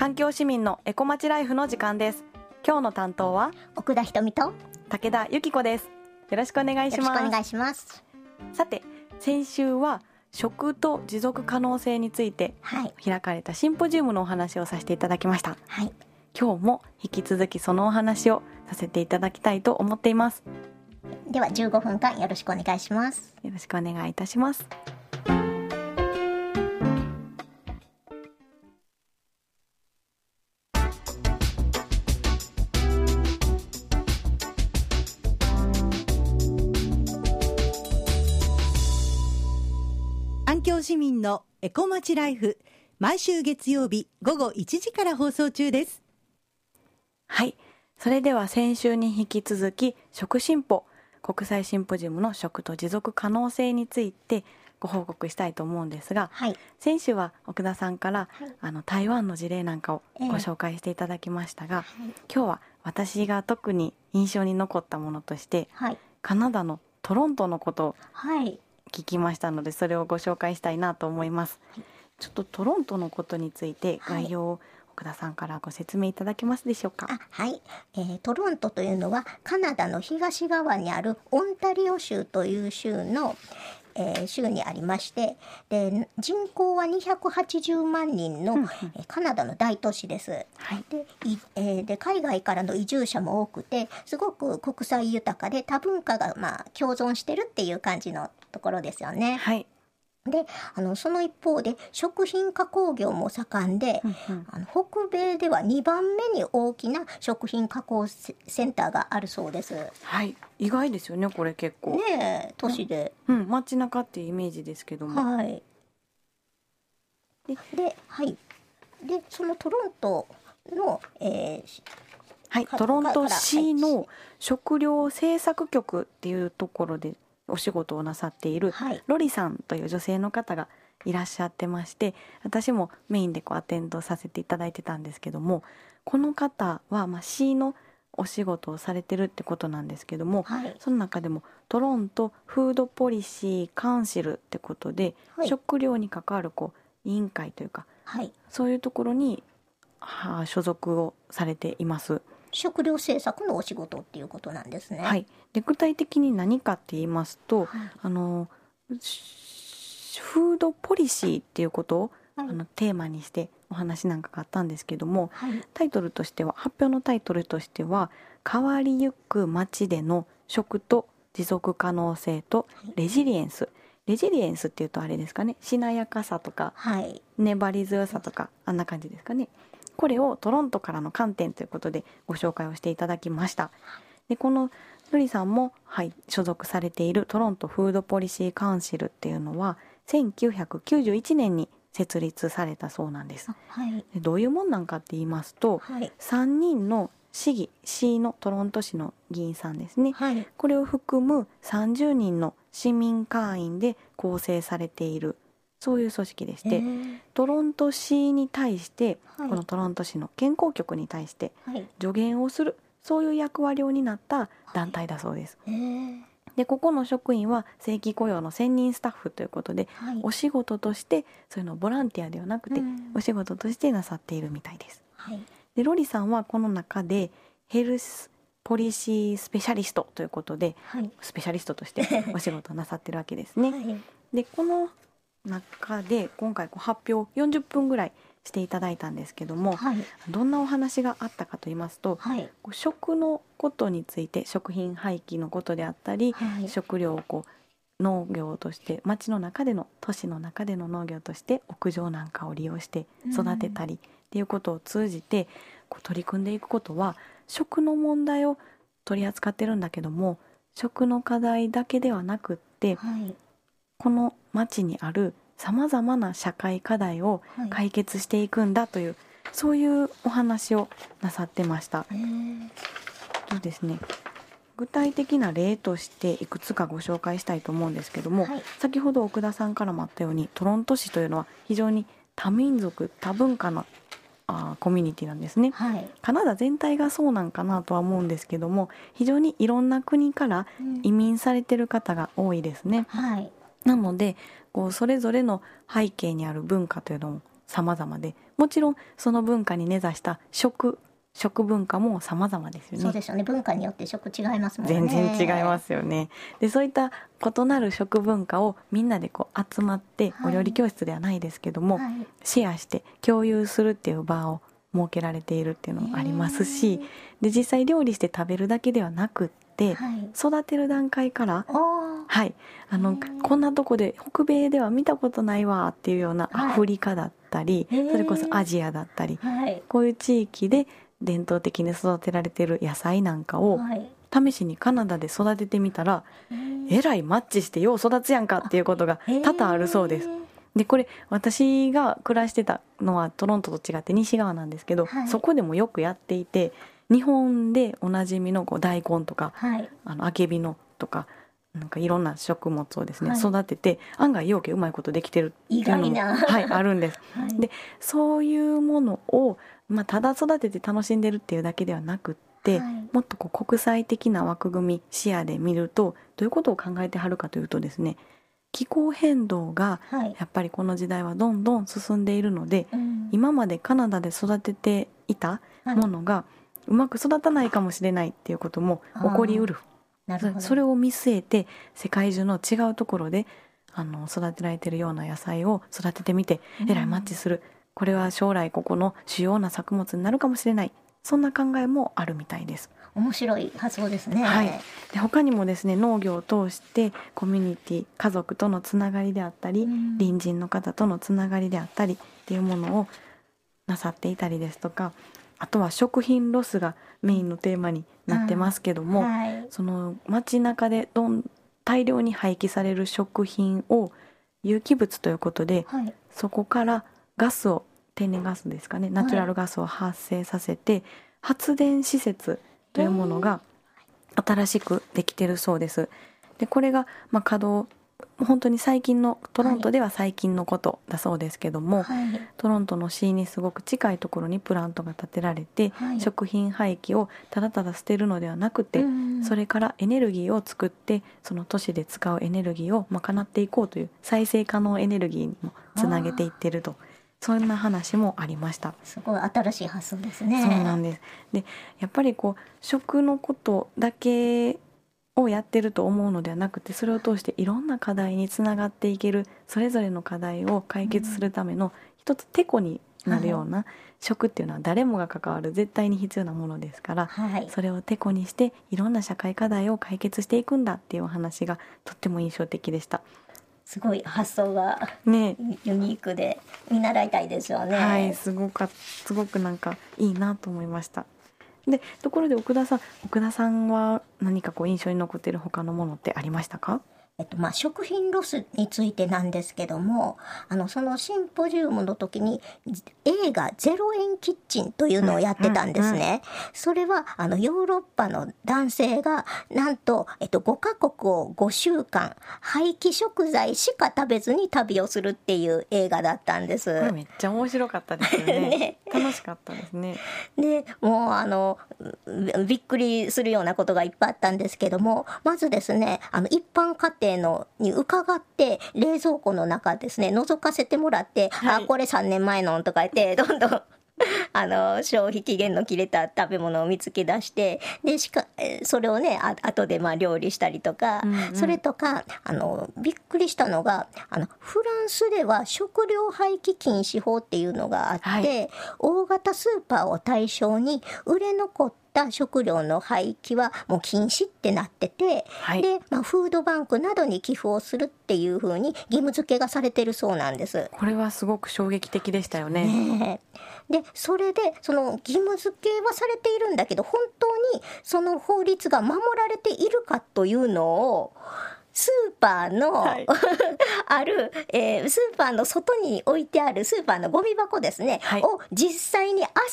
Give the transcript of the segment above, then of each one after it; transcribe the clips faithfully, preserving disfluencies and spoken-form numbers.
安京市民のエコ町ライフの時間です。今日の担当は奥田ひとみと武田由紀子です。よろしくお願いします。 よろしくお願いします。 さて、先週は食と持続可能性について開かれたシンポジウムのお話をさせていただきました、はい、今日も引き続きそのお話をさせていただきたいと思っています。 ではじゅうごふんかんよろしくお願いします。 よろしくお願いいたします。 安京市民のエコ町ライフ、毎週月曜日午後いちじから放送中です。 はい、それでは先週に引き続き食シンポ国際シンポジウムの食と持続可能性についてご報告したいと思うんですが、はい、先週は奥田さんから、はい、あの台湾の事例なんかをご紹介していただきましたが、えーはい、今日は私が特に印象に残ったものとして、はい、カナダのトロントのことを聞きましたので、それをご紹介したいなと思います、はい、ちょっとトロントのことについて概要を奥田さんからご説明いただけますでしょうか。 あ、はい、えー、トロントというのはカナダの東側にあるオンタリオ州という州の、えー、州にありまして、で人口はにひゃくはちじゅうまんにんの、うんうん、えー、カナダの大都市です、はい、で, い、えー、で海外からの移住者も多くて、すごく国際豊かで多文化が、まあ、共存してるっていう感じのところですよね。はい。であのその一方で食品加工業も盛んで、うんうん、あの北米ではにばんめに大きな食品加工センターがあるそうです。 はい、意外ですよね、これ結構ねえ、都市で、 うん、街中っていうイメージですけども、 はい、でで、はい、でそのトロントの、えーはい、トロント市の食料政策局っていうところでお仕事をなさっているロリさんという女性の方がいらっしゃってまして、私もメインでこうアテンドさせていただいてたんですけども、この方はまあ市のお仕事をされてるってことなんですけども、はい、その中でもトロントフードポリシーカウンシルってことで、はい、食料に関わるこう委員会というか、はい、そういうところには所属をされています。 食料政策のお仕事っていうことなんですね。 はい、で具体的に何かって言いますと、はい、あのフードポリシーっていうことを、はい、あのテーマにしてお話なんかがあったんですけども、はい、タイトルとしては発表のタイトルとしては変わりゆく街での食と持続可能性とレジリエンス、はい、レジリエンスっていうとあれですかね、しなやかさとか、はい、粘り強さとか、あんな感じですかね。これをトロントからの観点ということでご紹介をしていただきました。でこのルリさんも、はい、所属されているトロントフードポリシーカウンシルっていうのはせんきゅうひゃくきゅうじゅういちねんに設立されたそうなんです、はい、でどういうもんなんかって言いますと、はい、さんにんの市議市のトロント市の議員さんですね、はい、これを含むさんじゅうにんの市民会員で構成されている、そういう組織でして、トロント市に対して、はい、このトロント市の健康局に対して助言をする、そういう役割を担った団体だそうです、はい、でここの職員は正規雇用の専任スタッフということで、はい、お仕事としてそういうのボランティアではなくて、うん、お仕事としてなさっているみたいです、はい、でロリさんはこの中でヘルスポリシースペシャリストということで、はい、スペシャリストとしてお仕事をなさってるわけですね、はい、でこの中で今回こう発表よんじゅっぷんぐらいしていただいたんですけども、はい、どんなお話があったかと言いますと、はい、こう食のことについて、食品廃棄のことであったり、はい、食料をこう農業として町の中での都市の中での農業として屋上なんかを利用して育てたりっていうことを通じてこう取り組んでいくことは、食の問題を取り扱ってるんだけども、食の課題だけではなくって、はい、この町にあるさまざまな社会課題を解決していくんだという、はい、そういうお話をなさってました。そうですね、具体的な例としていくつかご紹介したいと思うんですけども、はい、先ほど奥田さんからもあったようにトロント市というのは非常に多民族多文化のあコミュニティなんですね、はい、カナダ全体がそうなんかなとは思うんですけども、非常にいろんな国から移民されてる方が多いですね、うん、はい、なのでこうそれぞれの背景にある文化というのも様々で、 もちろんその文化に根ざした食食文化も様々ですよね。 そうですよね。文化によって食違いますもんね。 全然違いますよね。でそういった異なる食文化をみんなでこう集まって、はい、お料理教室ではないですけども、はい、シェアして共有するっていう場を設けられているっていうのもありますし、で実際料理して食べるだけではなくって、はい、育てる段階から、はい、あのこんなとこで北米では見たことないわっていうようなアフリカだったり、はい、それこそアジアだったり、はい、こういう地域で伝統的に育てられている野菜なんかを、はい、試しにカナダで育ててみたら、えらいマッチしてよう育つやんかっていうことが多々あるそうです。でこれ私が暮らしてたのはトロントと違って西側なんですけど、はい、そこでもよくやっていて、日本でおなじみのこう大根とか、はい、あのあけびのとかなんかいろんな食物をですね、はい、育てて案外ようけうまいことできてるっていうのも、はい、あるんです、はい、でそういうものを、まあ、ただ育てて楽しんでるっていうだけではなくって、はい、もっとこう国際的な枠組み視野で見るとどういうことを考えてはるかというとですね、気候変動がやっぱりこの時代はどんどん進んでいるので、はい、今までカナダで育てていたものがうまく育たないかもしれないっていうことも起こりうる。なるほど。それを見据えて世界中の違うところであの育てられているような野菜を育ててみて、えらいマッチする、これは将来ここの主要な作物になるかもしれない、そんな考えもあるみたいです。 面白い発想ですね、 はい、で他にもですね、農業を通してコミュニティ、家族とのつながりであったり、うん、隣人の方とのつながりであったりっていうものをなさっていたりですとか、あとは食品ロスがメインのテーマになってますけども、うんはい、その街中でどん大量に廃棄される食品を有機物ということで、はい、そこからガスを、天然ガスですかね、ナチュラルガスを発生させて、はい、発電施設というものが新しくできてるそうです。でこれがまあ稼働、本当に最近の、トロントでは最近のことだそうですけども、はい、トロントの市にすごく近いところにプラントが建てられて、はい、食品廃棄をただただ捨てるのではなくて、それからエネルギーを作ってその都市で使うエネルギーを賄っていこうという再生可能エネルギーにもつなげていってると、そんな話もありました。 すごい新しい発想ですね。 そうなんです。でやっぱりこう食のことだけをやってると思うのではなくて、それを通していろんな課題につながっていける、それぞれの課題を解決するための一つテコになるような、はい、食っていうのは誰もが関わる絶対に必要なものですから、はい、それをテコにしていろんな社会課題を解決していくんだっていうお話がとっても印象的でした。 すごい発想が、ね、ユニークで見習いたいですよね。 はい、すごかすごくなんかいいなと思いました。でところで奥田さん奥田さんは何かこう印象に残っている他のものってありましたか？ えっとまあ、食品ロスについてなんですけども、あのそのシンポジウムの時に映画ゼロ円キッチンというのをやってたんですね、うんうんうん、それはあのヨーロッパの男性がなんと、えっと、ごカ国をごしゅうかん廃棄食材しか食べずに旅をするっていう映画だったんです。 これめっちゃ面白かったですよ ね, ね楽しかったですね。 でもうあのびっくりするようなことがいっぱいあったんですけども、まずですね、あの一般家庭のに伺って冷蔵庫の中ですね覗かせてもらって、はい、あこれさんねんまえのとか言ってどんどんあの消費期限の切れた食べ物を見つけ出して、でしかそれをねあ後でまあ料理したりとか、うんうん、それとかあのびっくりしたのが、あのフランスでは食料廃棄禁止法っていうのがあって、はい、大型スーパーを対象に売れ残った食料の廃棄はもう禁止ってなってて、はい、で、まあ、フードバンクなどに寄付をするっていう風に義務付けがされてるそうなんです。 これはすごく衝撃的でしたよ ね, ねでそれでその義務付けはされているんだけど、本当にその法律が守られているかというのをスーパーの、はい、ある、えー、スーパーの外に置いてあるスーパーのゴミ箱ですね、はい、を実際に漁っ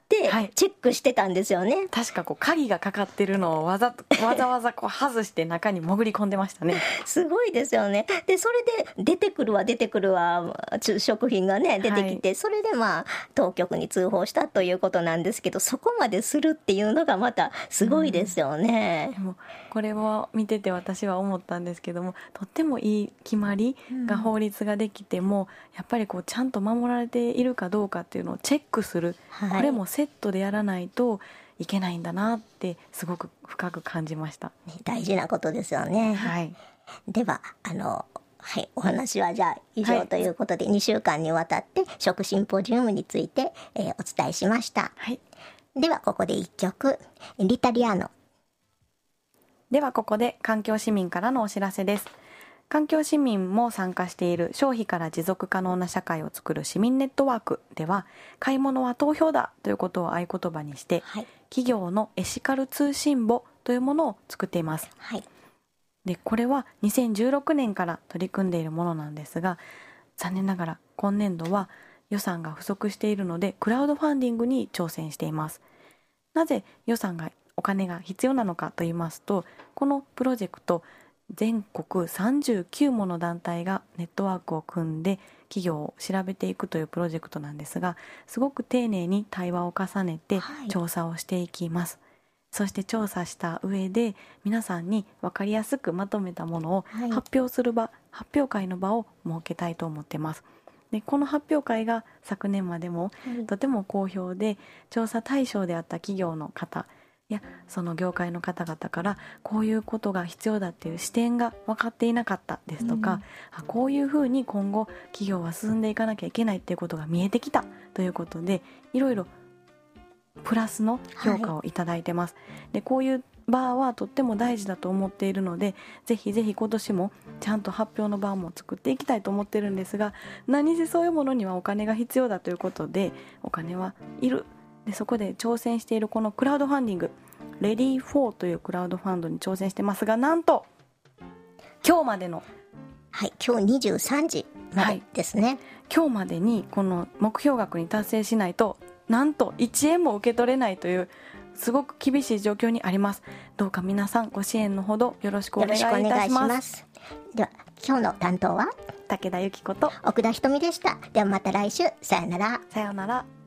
ってチェックしてたんですよね、はい、 確かこう鍵がかかってるのをわざわざわざこう外して中に潜り込んでましたね。 すごいですよね。でそれで出てくるわ出てくるわ食品がね出てきて、はい、それでまあ当局に通報したということなんですけど、そこまでするっていうのがまたすごいですよね、 うん、でもこれを見てて私は思ったんですけども、とってもいい決まりが法律ができても、うん、やっぱりこうちゃんと守られているかどうかっていうのをチェックする、はい、これもセットでやらないといけないんだなってすごく深く感じました、 ね、大事なことですよね、はい、ではあのはい、お話はじゃあ以上ということで、はい、にしゅうかんにわたって食シンポジウムについて、えー、お伝えしました、はい、ではここでいっきょくリタリアーノ。 ではここで環境市民からのお知らせです。環境市民も参加している消費から持続可能な社会を作る市民ネットワークでは、買い物は投票だということを合言葉にして、はい、企業のエシカル通信簿というものを作っています、はい、でこれはにせんじゅうろくねんから取り組んでいるものなんですが、残念ながら今年度は予算が不足しているのでクラウドファンディングに挑戦しています。なぜ予算がお金が必要なのかと言いますと、このプロジェクト全国さんじゅうきゅうもの団体がネットワークを組んで企業を調べていくというプロジェクトなんですが、すごく丁寧に対話を重ねて調査をしていきます、はい、そして調査した上で皆さんに分かりやすくまとめたものを発表する場、はい、発表会の場を設けたいと思っています。でこの発表会が昨年までもとても好評で、調査対象であった企業の方やその業界の方々からこういうことが必要だっていう視点が分かっていなかったですとか、うん、あこういうふうに今後企業は進んでいかなきゃいけないっていうことが見えてきたということで、いろいろプラスの評価をいただいてます、はい、でこういう場はとっても大事だと思っているので、ぜひぜひ今年もちゃんと発表の場も作っていきたいと思ってるんですが、何せそういうものにはお金が必要だということで、お金はいる。でそこで挑戦しているこのクラウドファンディング レディーフォー というクラウドファンドに挑戦してますが、なんと今日までのはい今日にじゅうさんじまでですね、はい、 今日までにこの目標額に達成しないとなんといちえんも受け取れないというすごく厳しい状況にあります。どうか皆さんご支援のほどよろしくお願いいたします。よろしくお願いします。 では今日の担当は武田由紀子と奥田ひとみでした。ではまた来週、さよなら。 さよなら。